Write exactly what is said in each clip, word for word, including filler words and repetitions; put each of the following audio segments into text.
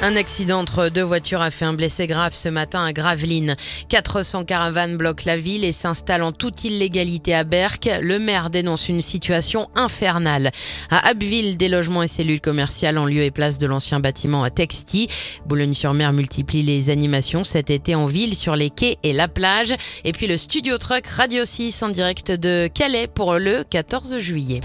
Un accident entre deux voitures a fait un blessé grave ce matin à Gravelines. quatre cents caravanes bloquent la ville et s'installent en toute illégalité à Berck. Le maire dénonce une situation infernale. À Abbeville, des logements et cellules commerciales en lieu et place de l'ancien bâtiment à Texty. Boulogne-sur-Mer multiplie les animations cet été en ville, sur les quais et la plage. Et puis le Studio Truck Radio six en direct de Calais pour le quatorze juillet.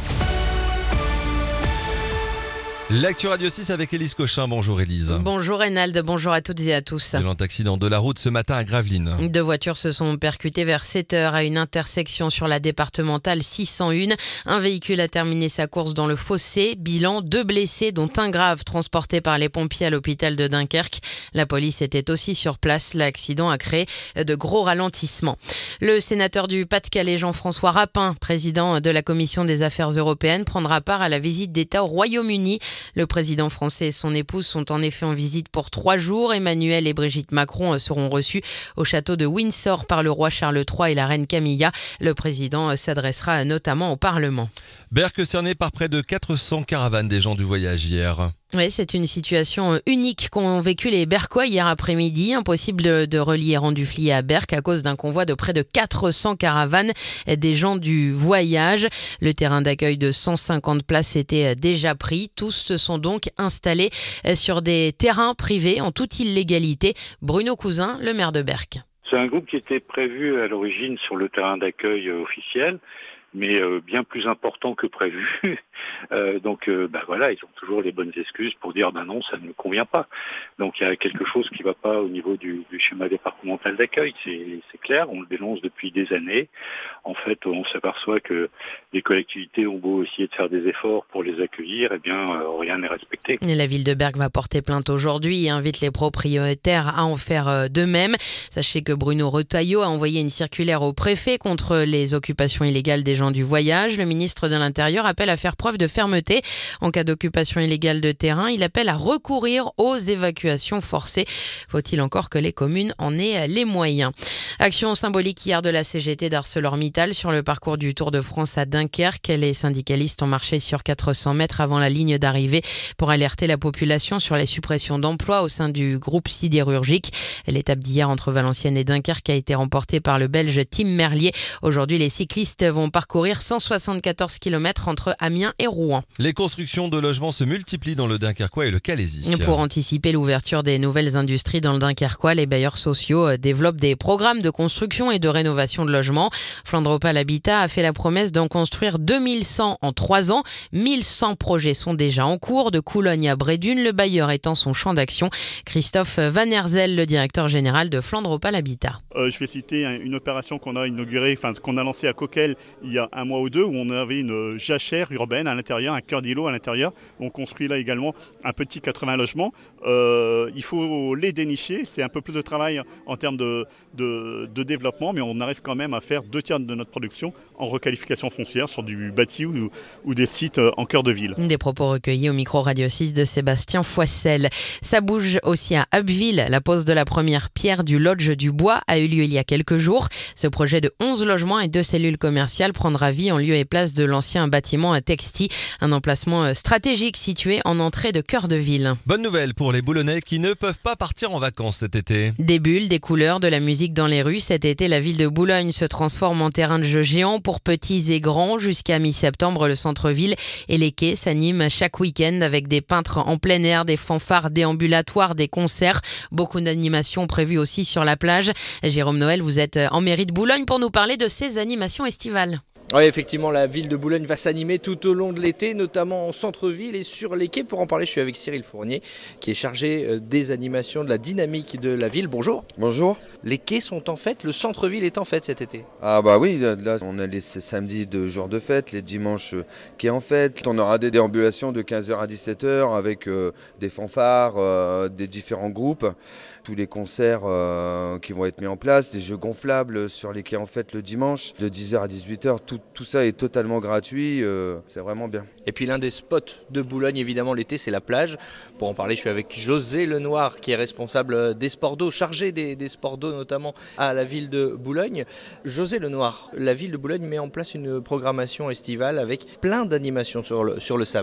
L'actu Radio six avec Élise Cochin. Bonjour Élise. Bonjour Reynald, bonjour à toutes et à tous. Violent accident de la route ce matin à Gravelines. Deux voitures se sont percutées vers sept heures à une intersection sur la départementale six cent un. Un véhicule a terminé sa course dans le fossé. Bilan, deux blessés dont un grave transporté par les pompiers à l'hôpital de Dunkerque. La police était aussi sur place. L'accident a créé de gros ralentissements. Le sénateur du Pas-de-Calais Jean-François Rapin, président de la commission des affaires européennes, prendra part à la visite d'État au Royaume-Uni. Le président français et son épouse sont en effet en visite pour trois jours. Emmanuel et Brigitte Macron seront reçus au château de Windsor par le roi Charles trois et la reine Camilla. Le président s'adressera notamment au Parlement. Berck cerné par près de quatre cents caravanes des gens du voyage hier. Oui, c'est une situation unique qu'ont vécu les Bercois hier après-midi. Impossible de, de relier Randuflier à Berck à cause d'un convoi de près de quatre cents caravanes des gens du voyage. Le terrain d'accueil de cent cinquante places était déjà pris. Tous se sont donc installés sur des terrains privés en toute illégalité. Bruno Cousin, le maire de Berck. C'est un groupe qui était prévu à l'origine sur le terrain d'accueil officiel, mais euh, bien plus important que prévu. euh, donc euh, bah voilà, ils ont toujours les bonnes excuses pour dire ben non, ça ne me convient pas. Donc il y a quelque chose qui ne va pas au niveau du, du schéma départemental d'accueil, c'est, c'est clair, on le dénonce depuis des années. En fait, on s'aperçoit que les collectivités ont beau essayer de faire des efforts pour les accueillir, eh bien euh, rien n'est respecté. Et la ville de Berck va porter plainte aujourd'hui et invite les propriétaires à en faire de même. Sachez que Bruno Retailleau a envoyé une circulaire au préfet contre les occupations illégales des gens du voyage. Le ministre de l'Intérieur appelle à faire preuve de fermeté. En cas d'occupation illégale de terrain, il appelle à recourir aux évacuations forcées. Faut-il encore que les communes en aient les moyens. Action symbolique hier de la C G T d'ArcelorMittal sur le parcours du Tour de France à Dunkerque. Les syndicalistes ont marché sur quatre cents mètres avant la ligne d'arrivée pour alerter la population sur les suppressions d'emplois au sein du groupe sidérurgique. L'étape d'hier entre Valenciennes et Dunkerque a été remportée par le Belge Tim Merlier. Aujourd'hui, les cyclistes vont parcourir cent soixante-quatorze kilomètres entre Amiens et Rouen. Les constructions de logements se multiplient dans le Dunkerquois et le Calaisis. Pour anticiper l'ouverture des nouvelles industries dans le Dunkerquois, les bailleurs sociaux développent des programmes de construction et de rénovation de logements. Flandre-Opale Habitat a fait la promesse d'en construire deux mille cent en trois ans. mille cent projets sont déjà en cours, de Coulogne à Brédune, le bailleur étant son champ d'action. Christophe Van Herzel, le directeur général de Flandre-Opale Habitat. Euh, je vais citer une opération qu'on a inaugurée, enfin qu'on a lancée à Coquel il y a un mois ou deux, où on avait une jachère urbaine à l'intérieur, un cœur d'îlot à l'intérieur. On construit là également un petit quatre-vingts logements. Euh, il faut les dénicher, c'est un peu plus de travail en termes de, de, de développement, mais on arrive quand même à faire deux tiers de notre production en requalification foncière sur du bâti ou, ou des sites en cœur de ville. Des propos recueillis au micro Radio six de Sébastien Foissel. Ça bouge aussi à Abbeville. La pose de la première pierre du Lodge du Bois a eu lieu il y a quelques jours. Ce projet de onze logements et deux cellules commerciales prendra vie en lieu et place de l'ancien bâtiment à Texty, un emplacement stratégique situé en entrée de cœur de ville. Bonne nouvelle pour les Boulonnais qui ne peuvent pas partir en vacances cet été. Des bulles, des couleurs, de la musique dans les rues. Cet été, la ville de Boulogne se transforme en terrain de jeu géant pour petits et grands. Jusqu'à mi-septembre, le centre-ville et les quais s'animent chaque week-end avec des peintres en plein air, des fanfares déambulatoires, des concerts. Beaucoup d'animations prévues aussi sur la plage. Jérôme Noël, vous êtes en mairie de Boulogne pour nous parler de ces animations estivales. Oui, effectivement, la ville de Boulogne va s'animer tout au long de l'été, notamment en centre-ville et sur les quais. Pour en parler, je suis avec Cyril Fournier, qui est chargé des animations, de la dynamique de la ville. Bonjour. Bonjour. Les quais sont en fête, le centre-ville est en fête cet été. Ah bah oui, là on a les samedis de jours de fête, les dimanches qui est en fête. On aura des déambulations de quinze heures à dix-sept heures avec euh, des fanfares, euh, des différents groupes. Tous les concerts euh, qui vont être mis en place, des jeux gonflables sur les quais en fête le dimanche, de dix heures à dix-huit heures, tout, tout ça est totalement gratuit, euh, c'est vraiment bien. Et puis l'un des spots de Boulogne, évidemment l'été, c'est la plage. Pour en parler, je suis avec José Lenoir, qui est responsable des sports d'eau, chargé des, des sports d'eau notamment à la ville de Boulogne. José Lenoir, la ville de Boulogne met en place une programmation estivale avec plein d'animations sur le, sur le sable.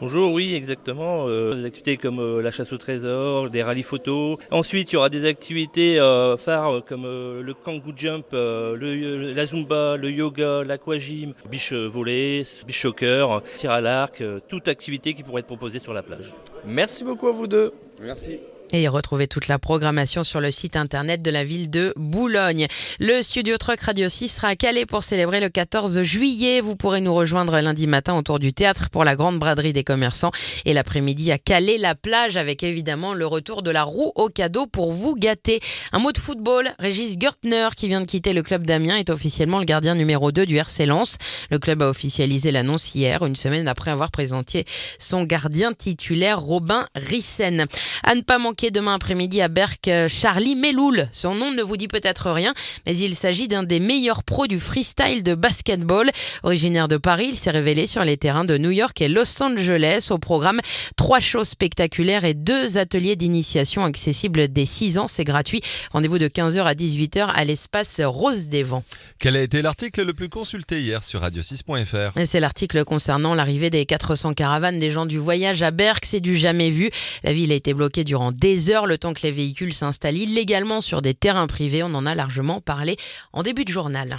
Bonjour, oui, exactement. Euh, des activités comme euh, la chasse au trésor, des rallyes photos. Ensuite, il y aura des activités euh, phares comme euh, le kangoo jump, euh, le, la zumba, le yoga, l'aquagym, biche volée, biche soccer, tir à l'arc, euh, toute activité qui pourrait être proposée sur la plage. Merci beaucoup à vous deux. Merci. Et retrouvez toute la programmation sur le site internet de la ville de Boulogne. Le Studio Truck Radio six sera à Calais pour célébrer le quatorze juillet. Vous pourrez nous rejoindre lundi matin autour du théâtre pour la grande braderie des commerçants et l'après-midi à Calais-la-Plage avec évidemment le retour de la roue au cadeau pour vous gâter. Un mot de football, Régis Görtner qui vient de quitter le club d'Amiens est officiellement le gardien numéro deux du R C Lens. Le club a officialisé l'annonce hier, une semaine après avoir présenté son gardien titulaire Robin Rissen. À ne pas manquer demain après-midi à Berck, Charlie Meloul. Son nom ne vous dit peut-être rien, mais il s'agit d'un des meilleurs pros du freestyle de basketball. Originaire de Paris, il s'est révélé sur les terrains de New York et Los Angeles. Au programme, trois shows spectaculaires et deux ateliers d'initiation accessibles dès six ans. C'est gratuit. Rendez-vous de quinze heures à dix-huit heures à l'espace Rose des Vents. Quel a été l'article le plus consulté hier sur radio six point f r? Et c'est l'article concernant l'arrivée des quatre cents caravanes des gens du voyage à Berck. C'est du jamais vu. La ville a été bloquée durant des heures le temps que les véhicules s'installent illégalement sur des terrains privés. On en a largement parlé en début de journal.